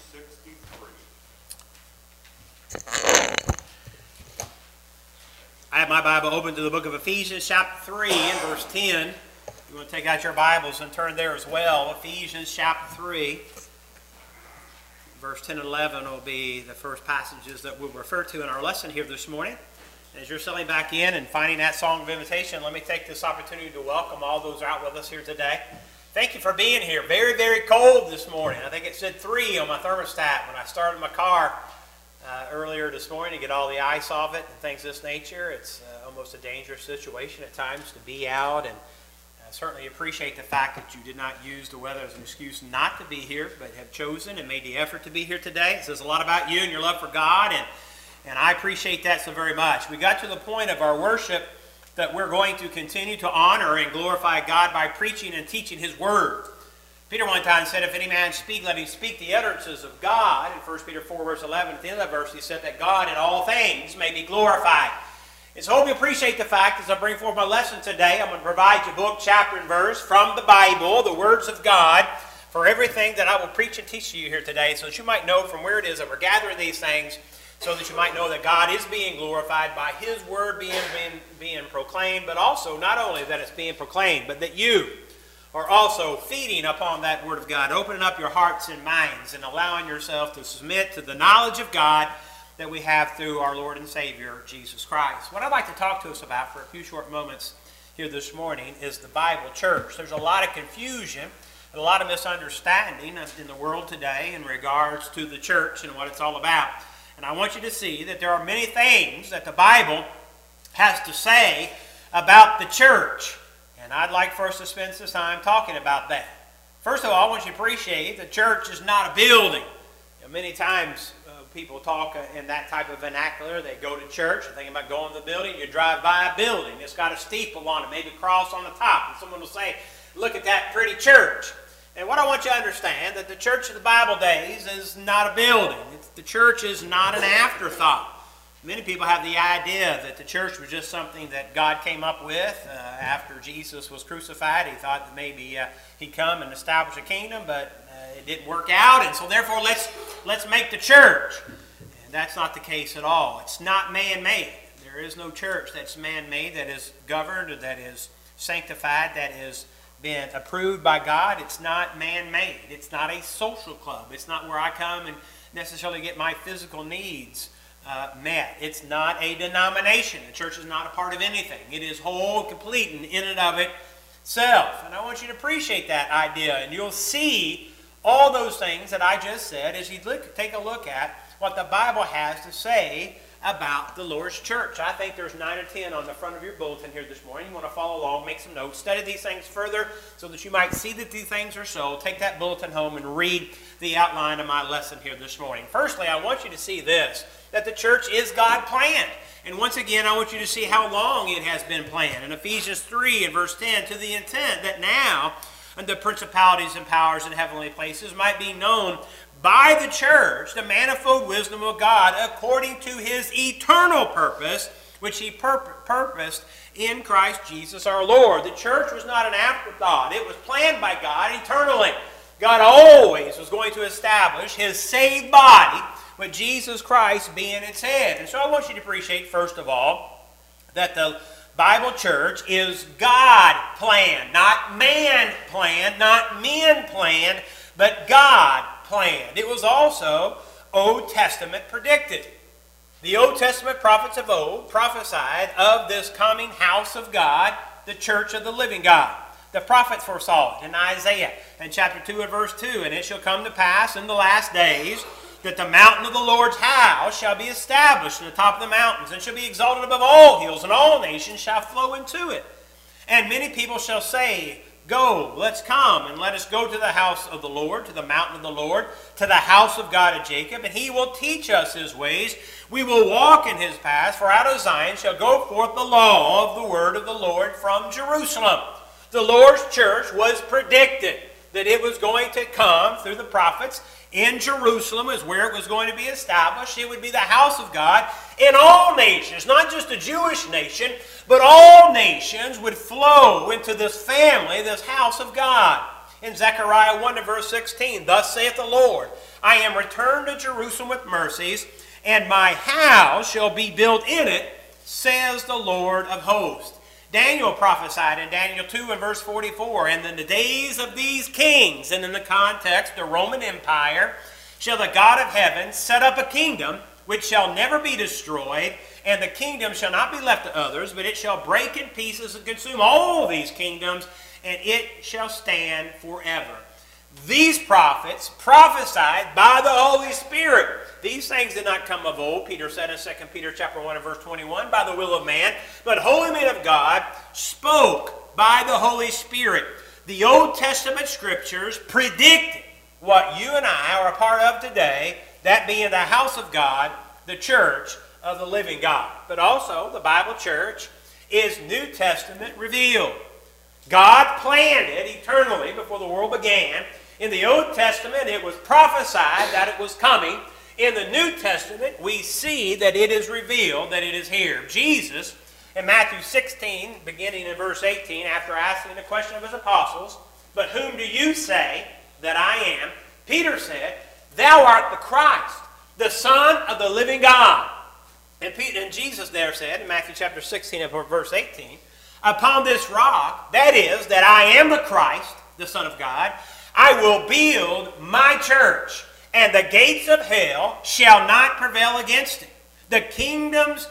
I have my Bible open to the book of Ephesians chapter 3 and verse 10. You want to take out your Bibles and turn there as well. Ephesians chapter 3, verse 10 and 11 will be the first passages that we'll refer to in our lesson here this morning. As you're settling back in and finding that song of invitation, let me take this opportunity to welcome all those out with us here today. Thank you for being here. Very, very cold this morning. I think it said 3 on my thermostat when I started my car earlier this morning to get all the ice off it and things of this nature. It's almost a dangerous situation at times to be out, and I certainly appreciate the fact that you did not use the weather as an excuse not to be here, but have chosen and made the effort to be here today. It says a lot about you and your love for God, and I appreciate that so very much. We got to the point of our worship that we're going to continue to honor and glorify God by preaching and teaching His Word. Peter one time said, if any man speak, let him speak the utterances of God. In 1 Peter 4 verse 11, at the end of that verse, he said that God in all things may be glorified. And so I hope you appreciate the fact as I bring forth my lesson today, I'm going to provide you book, chapter, and verse from the Bible, the words of God, for everything that I will preach and teach to you here today, so that you might know from where it is that we're gathering these things, so that you might know that God is being glorified by His Word being proclaimed, but also not only that it's being proclaimed, but that you are also feeding upon that Word of God, opening up your hearts and minds and allowing yourself to submit to the knowledge of God that we have through our Lord and Savior, Jesus Christ. What I'd like to talk to us about for a few short moments here this morning is the Bible church. There's a lot of confusion and a lot of misunderstanding in the world today in regards to the church and what it's all about. And I want you to see that there are many things that the Bible has to say about the church. And I'd like for us to spend some time talking about that. First of all, I want you to appreciate the church is not a building. Many times people talk in that type of vernacular. They go to church, they're thinking about going to the building. You drive by a building. It's got a steeple on it, maybe a cross on the top. And someone will say, look at that pretty church. And what I want you to understand, that the church of the Bible days is not a building. The church is not an afterthought. Many people have the idea that the church was just something that God came up with after Jesus was crucified. He thought that maybe He'd come and establish a kingdom, but it didn't work out, and so therefore let's make the church. And that's not the case at all. It's not man-made. There is no church that's man-made, that is governed, or that is sanctified, that has been approved by God. It's not man-made. It's not a social club. It's not where I come and necessarily get my physical needs met. It's not a denomination. The church is not a part of anything. It is whole, complete, and in and of itself. And I want you to appreciate that idea. And you'll see all those things that I just said as you take a look at what the Bible has to say about the Lord's church. I think there's 9 or 10 on the front of your bulletin here this morning. You want to follow along, make some notes, study these things further so that you might see that these things are so. Take that bulletin home and read the outline of my lesson here this morning. Firstly, I want you to see this, that the church is God planned. And once again, I want you to see how long it has been planned. In Ephesians 3 and verse 10, to the intent that now the principalities and powers in heavenly places might be known by the church, the manifold wisdom of God, according to His eternal purpose, which He purposed in Christ Jesus our Lord. The church was not an afterthought. It was planned by God eternally. God always was going to establish His saved body, with Jesus Christ being its head. And so I want you to appreciate, first of all, that the Bible church is God planned, not man planned, not men planned, but God planned. It was also Old Testament predicted. The Old Testament prophets of old prophesied of this coming house of God, the church of the living God. The prophets foresaw it in Isaiah in chapter 2 and verse 2. And it shall come to pass in the last days that the mountain of the Lord's house shall be established in the top of the mountains, and shall be exalted above all hills, and all nations shall flow into it. And many people shall say, go, let's come, and let us go to the house of the Lord, to the mountain of the Lord, to the house of God of Jacob, and He will teach us His ways. We will walk in His paths, for out of Zion shall go forth the law of the word of the Lord from Jerusalem. The Lord's church was predicted that it was going to come through the prophets. In Jerusalem is where it was going to be established. It would be the house of God in all nations, not just a Jewish nation, but all nations would flow into this family, this house of God. In Zechariah 1 and verse 16, thus saith the Lord, I am returned to Jerusalem with mercies, and my house shall be built in it, says the Lord of hosts. Daniel prophesied in Daniel 2 and verse 44, and in the days of these kings, and in the context, the Roman Empire, shall the God of heaven set up a kingdom which shall never be destroyed, and the kingdom shall not be left to others, but it shall break in pieces and consume all these kingdoms, and it shall stand forever. These prophets prophesied by the Holy Spirit. These things did not come of old, Peter said in 2 Peter chapter 1 and verse 21, by the will of man, but holy men of God spoke by the Holy Spirit. The Old Testament scriptures predicted what you and I are a part of today, that being the house of God, the church of the living God. But also, the Bible church is New Testament revealed. God planned it eternally before the world began. In the Old Testament, it was prophesied that it was coming. In the New Testament, we see that it is revealed, that it is here. Jesus, in Matthew 16, beginning in verse 18, after asking the question of his apostles, but whom do you say that I am? Peter said, thou art the Christ, the Son of the living God. And Jesus there said, in Matthew chapter 16 and verse 18, upon this rock, that is, that I am the Christ, the Son of God, I will build my church, and the gates of hell shall not prevail against it. The kingdoms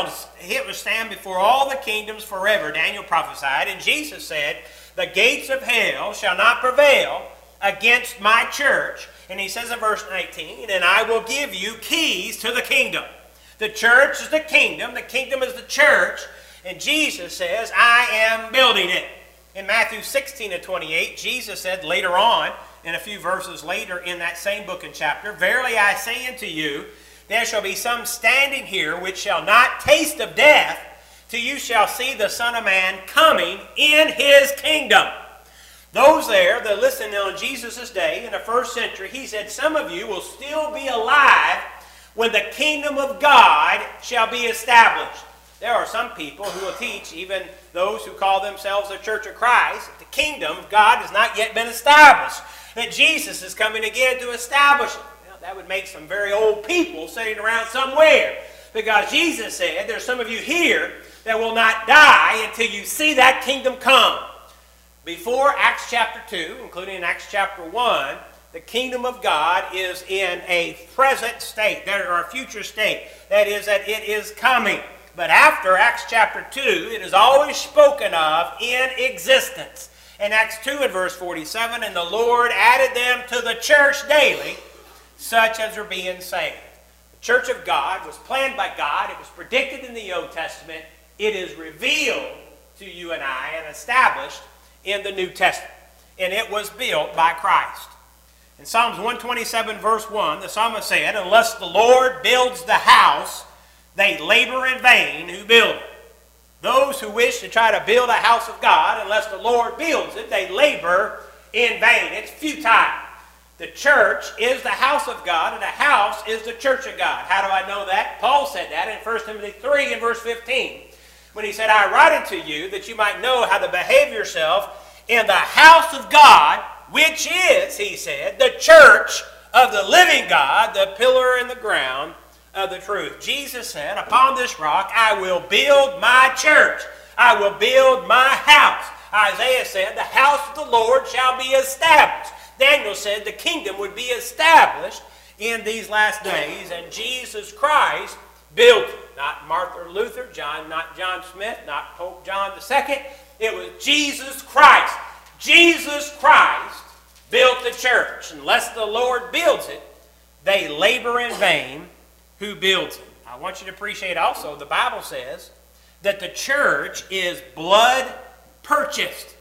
it will stand before all the kingdoms forever, Daniel prophesied. And Jesus said, the gates of hell shall not prevail against my church. And he says in verse 19, and I will give you keys to the kingdom. The church is the kingdom is the church. And Jesus says, I am building it. In Matthew 16 and 28, Jesus said later on, in a few verses later in that same book and chapter, verily I say unto you, there shall be some standing here which shall not taste of death, till you shall see the Son of Man coming in his kingdom. Those there that listened on Jesus' day in the first century, he said, some of you will still be alive when the kingdom of God shall be established. There are some people who will teach, even those who call themselves the Church of Christ, that the kingdom of God has not yet been established, that Jesus is coming again to establish it. Now, that would make some very old people sitting around somewhere, because Jesus said, there's some of you here that will not die until you see that kingdom come. Before Acts chapter 2, including in Acts chapter 1, the kingdom of God is in a present state, or a future state. That is, that it is coming. But after Acts chapter 2, it is always spoken of in existence. In Acts 2 and verse 47, and the Lord added them to the church daily, such as are being saved. The church of God was planned by God. It was predicted in the Old Testament. It is revealed to you and I and established in the New Testament. And it was built by Christ. In Psalms 127 verse 1, the psalmist said, unless the Lord builds the house, they labor in vain who build it. Those who wish to try to build a house of God, unless the Lord builds it, they labor in vain. It's futile. The church is the house of God, and the house is the church of God. How do I know that? Paul said that in 1 Timothy 3 and verse 15, when he said, I write unto you that you might know how to behave yourself in the house of God, which is, he said, the church of the living God, the pillar in the ground of the truth. Jesus said, upon this rock I will build my church. I will build my house. Isaiah said, the house of the Lord shall be established. Daniel said the kingdom would be established in these last days, and Jesus Christ built it. Not Martin Luther, not John Smith, not Pope John II. It was Jesus Christ. Jesus Christ built the church. Unless the Lord builds it, they labor in vain who builds it. I want you to appreciate also, the Bible says that the church is blood purchased.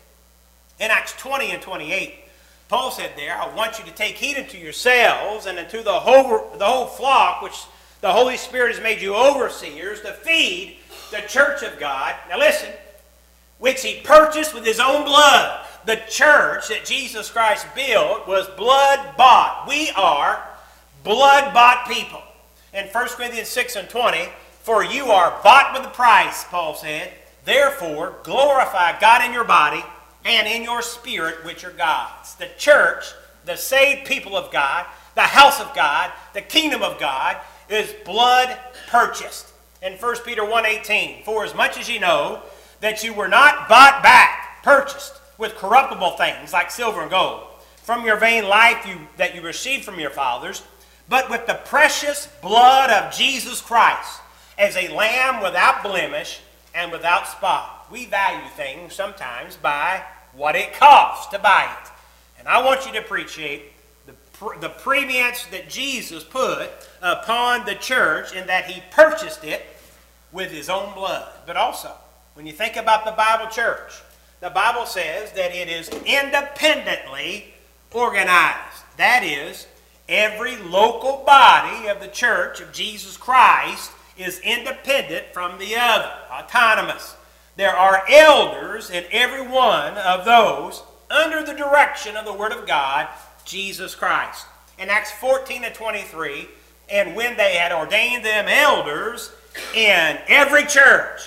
In Acts 20 and 28, Paul said there, I want you to take heed unto yourselves and unto the whole flock, which the Holy Spirit has made you overseers, to feed the church of God. Now listen, which he purchased with his own blood. The church that Jesus Christ built was blood bought. We are blood bought people. In 1 Corinthians 6 and 20, for you are bought with a price, Paul said. Therefore, glorify God in your body and in your spirit, which are God's. The church, the saved people of God, the house of God, the kingdom of God, is blood purchased. In 1 Peter 1:18, for as much as ye know that you were not bought back, purchased with corruptible things like silver and gold, from your vain life that you received from your fathers, but with the precious blood of Jesus Christ, as a lamb without blemish and without spot. We value things sometimes by what it costs to buy it. And I want you to appreciate the premiums that Jesus put upon the church in that he purchased it with his own blood. But also, when you think about the Bible church, the Bible says that it is independently organized. That is, every local body of the church of Jesus Christ is independent from the other, autonomous. There are elders in every one of those under the direction of the Word of God, Jesus Christ. In Acts 14:23, and when they had ordained them elders in every church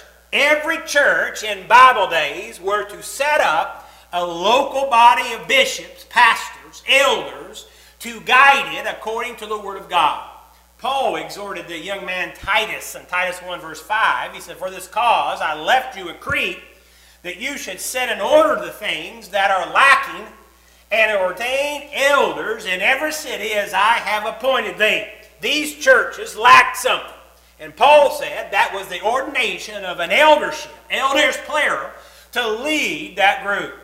in Bible days were to set up a local body of bishops, pastors, elders, to guide it according to the Word of God. Paul exhorted the young man Titus in Titus 1 verse 5. He said, for this cause I left you at Crete, that you should set in order the things that are lacking, and ordain elders in every city as I have appointed thee. These churches lacked something. And Paul said that was the ordination of an eldership, elders plural, to lead that group.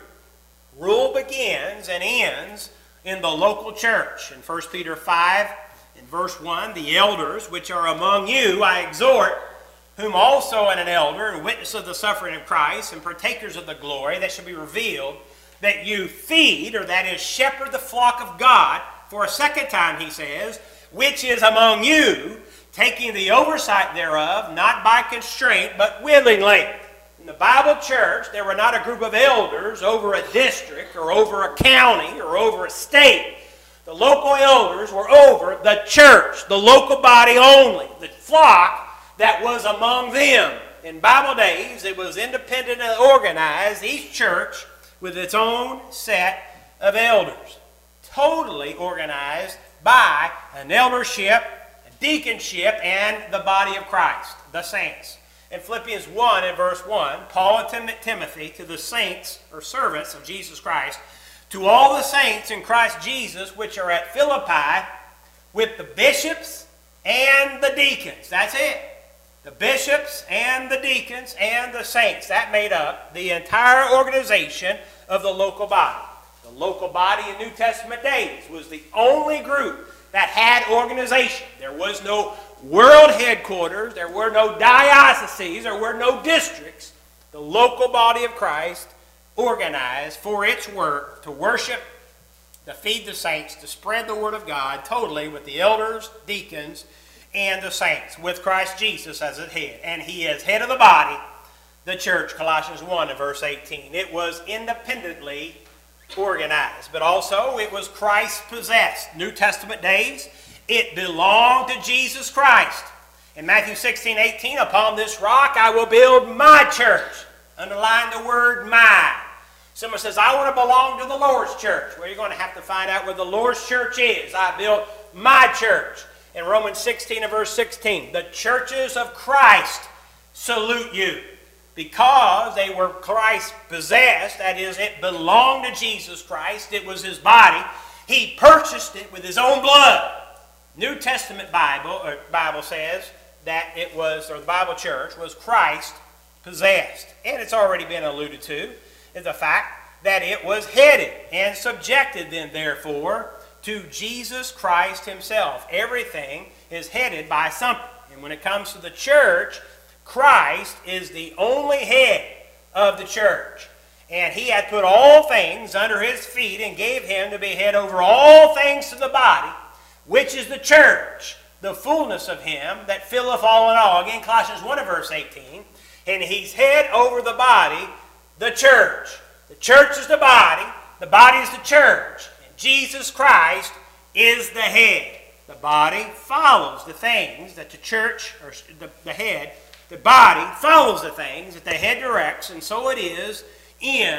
Rule begins and ends in the local church. In 1 Peter 5, in verse 1, the elders which are among you I exhort, whom also an elder, and witness of the suffering of Christ, and partakers of the glory that shall be revealed, that you feed, or that is, shepherd the flock of God, for a second time, he says, which is among you, taking the oversight thereof, not by constraint, but willingly. In the Bible church, there were not a group of elders over a district, or over a county, or over a state. The local elders were over the church, the local body only, the flock that was among them. In Bible days, it was independently organized, each church with its own set of elders, totally organized by an eldership, a deaconship, and the body of Christ, the saints. In Philippians 1 and verse 1, Paul and Timothy, to the saints or servants of Jesus Christ, to all the saints in Christ Jesus which are at Philippi, with the bishops and the deacons. That's it. The bishops and the deacons and the saints. That made up the entire organization of the local body. The local body in New Testament days was the only group that had organization. There was no world headquarters. There were no dioceses. There were no districts. The local body of Christ organized for its work to worship, to feed the saints, to spread the Word of God totally with the elders, deacons, and the saints, with Christ Jesus as its head. And he is head of the body, the church, Colossians 1 and verse 18. It was independently organized, but also it was Christ-possessed. New Testament days, it belonged to Jesus Christ. In Matthew 16:18, upon this rock I will build my church. Underline the word my. Someone says, I want to belong to the Lord's church. Well, you're going to have to find out where the Lord's church is. I built my church. In Romans 16 and verse 16, the churches of Christ salute you. Because they were Christ-possessed, that is, it belonged to Jesus Christ, it was his body, he purchased it with his own blood. New Testament Bible says that it was, or the Bible church was Christ-possessed. And it's already been alluded to, is the fact that it was headed and subjected then, therefore, to Jesus Christ himself. Everything is headed by something. And when it comes to the church, Christ is the only head of the church. And he hath put all things under his feet and gave him to be head over all things to the body, which is the church, the fullness of him that filleth all in all. Again, Colossians 1 and verse 18. And he's head over the body, the church. The church is the body is the church. And Jesus Christ is the head. The body follows the things that the church, or the head, the body follows the things that the head directs, and so it is in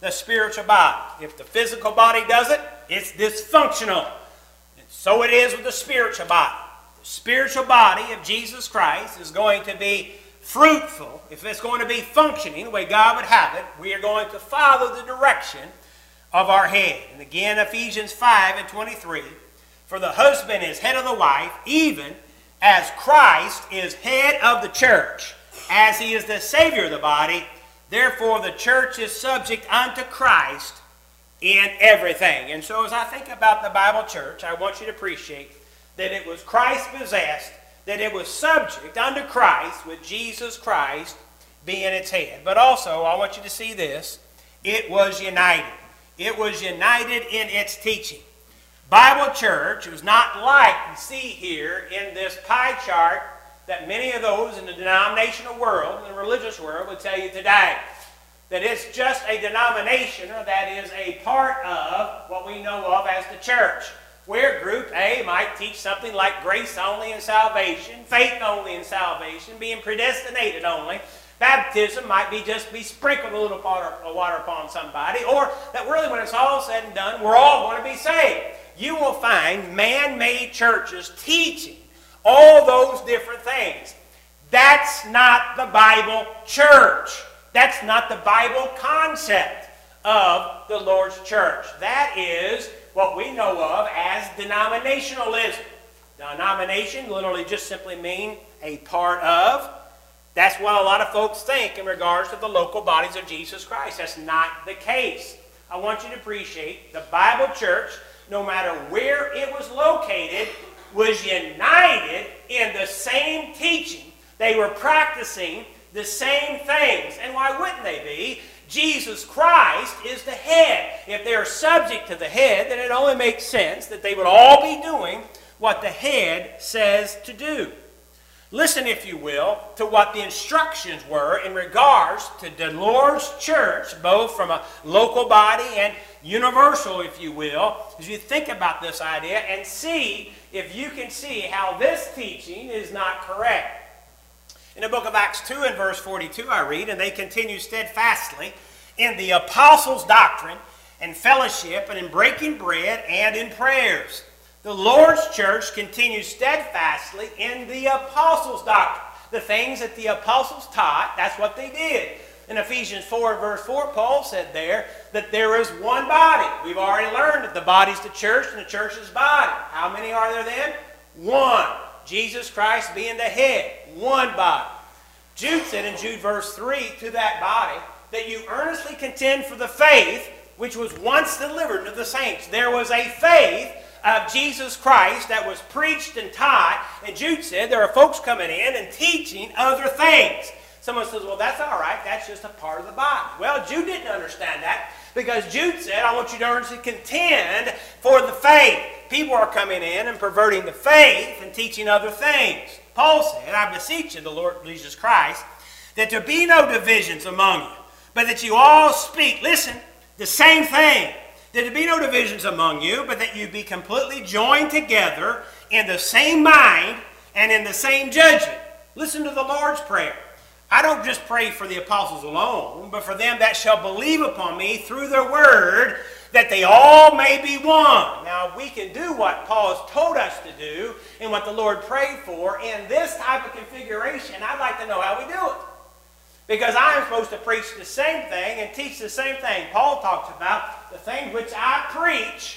the spiritual body. If the physical body does it, it's dysfunctional. And so it is with the spiritual body. The spiritual body of Jesus Christ is going to be fruitful. If it's going to be functioning the way God would have it, we are going to follow the direction of our head. And again, Ephesians 5:23, for the husband is head of the wife, even as Christ is head of the church, as he is the Savior of the body. Therefore, the church is subject unto Christ in everything. And so as I think about the Bible church, I want you to appreciate that it was Christ-possessed, that it was subject unto Christ, with Jesus Christ being its head. But also, I want you to see this, it was united. It was united in its teaching. Bible church was not like you see here in this pie chart that many of those in the denominational world, in the religious world, would tell you today. That it's just a denomination, or that is a part of what we know of as the church. Where Group A might teach something like grace only in salvation, faith only in salvation, being predestinated only. Baptism might be just be sprinkled a little water upon somebody, or that really when it's all said and done, we're all going to be saved. You will find man-made churches teaching all those different things. That's not the Bible church. That's not the Bible concept of the Lord's church. That is what we know of as denominationalism. Denomination literally just simply means a part of. That's what a lot of folks think in regards to the local bodies of Jesus Christ. That's not the case. I want you to appreciate the Bible church, no matter where it was located, was united in the same teaching. They were practicing the same things. And why wouldn't they be? Jesus Christ is the head. If they're subject to the head, then it only makes sense that they would all be doing what the head says to do. Listen, if you will, to what the instructions were in regards to the Lord's church, both from a local body and universal, if you will, as you think about this idea and see if you can see how this teaching is not correct. In the book of Acts 2 and verse 42 I read, and they continue steadfastly in the apostles' doctrine and fellowship and in breaking bread and in prayers. The Lord's church continues steadfastly in the apostles' doctrine. The things that the apostles taught, that's what they did. In Ephesians 4 verse 4, Paul said there that there is one body. We've already learned that the body's the church and the church is body. How many are there then? One. Jesus Christ being the head. One body. Jude said in Jude verse 3 to that body that you earnestly contend for the faith which was once delivered to the saints. There was a faith of Jesus Christ that was preached and taught. And Jude said there are folks coming in and teaching other things. Someone says, well, that's all right. That's just a part of the body. Well, Jude didn't understand that because Jude said, I want you to earnestly contend for the faith. People are coming in and perverting the faith and teaching other things. Paul said, I beseech you, the Lord Jesus Christ, that there be no divisions among you, but that you all speak, listen, the same thing. That there be no divisions among you, but that you be completely joined together in the same mind and in the same judgment. Listen to the Lord's Prayer. I don't just pray for the apostles alone, but for them that shall believe upon me through their word, that they all may be one. Now, we can do what Paul has told us to do and what the Lord prayed for in this type of configuration. I'd like to know how we do it. Because I am supposed to preach the same thing and teach the same thing. Paul talks about the thing which I preach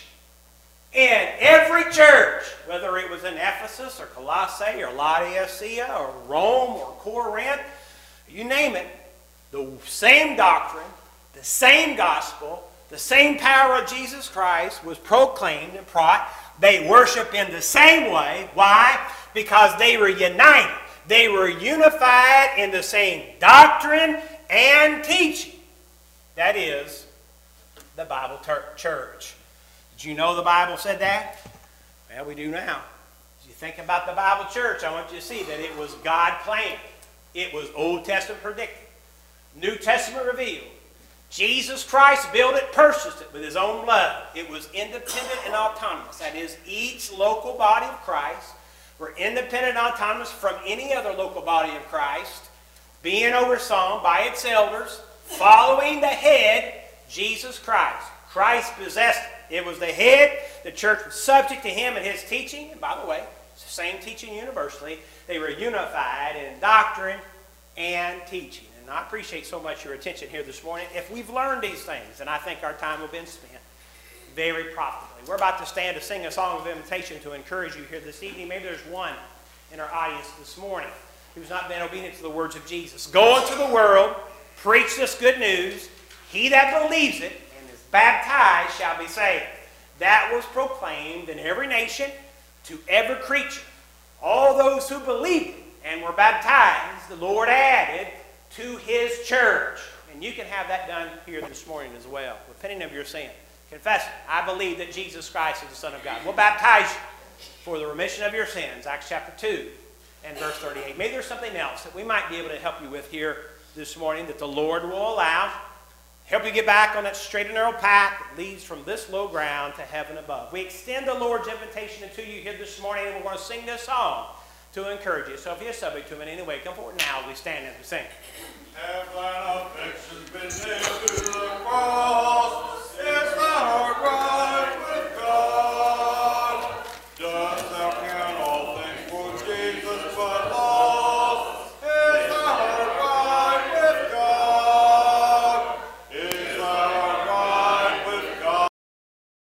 in every church, whether it was in Ephesus or Colossae or Laodicea or Rome or Corinth, you name it, the same doctrine, the same gospel, the same power of Jesus Christ was proclaimed and brought. They worship in the same way. Why? Because they were united. They were unified in the same doctrine and teaching. That is the Bible church. Did you know the Bible said that? Well, we do now. As you think about the Bible church, I want you to see that it was God planned. It was Old Testament predicted. New Testament revealed. Jesus Christ built it, purchased it with his own blood. It was independent and autonomous. That is, each local body of Christ were independent and autonomous from any other local body of Christ, being overseen by its elders, following the head Jesus Christ. Christ possessed it. It was the head. The church was subject to him and his teaching. And by the way, it's the same teaching universally. They were unified in doctrine and teaching. And I appreciate so much your attention here this morning. If we've learned these things, then I think our time will have been spent very profitably. We're about to stand to sing a song of invitation to encourage you here this evening. Maybe there's one in our audience this morning who's not been obedient to the words of Jesus. Go into the world, preach this good news. He that believes it and is baptized shall be saved. That was proclaimed in every nation to every creature. All those who believed it and were baptized, the Lord added to his church. And you can have that done here this morning as well, repenting of your sin. Confess, I believe that Jesus Christ is the Son of God. We'll baptize you for the remission of your sins. Acts chapter 2 and verse 38. Maybe there's something else that we might be able to help you with here this morning that the Lord will allow. Help you get back on that straight and narrow path that leads from this low ground to heaven above. We extend the Lord's invitation to you here this morning, and we're going to sing this song to encourage you. So if you're subject to him in any way, come forward now as we stand and we sing. Have thine affections been nailed to the cross?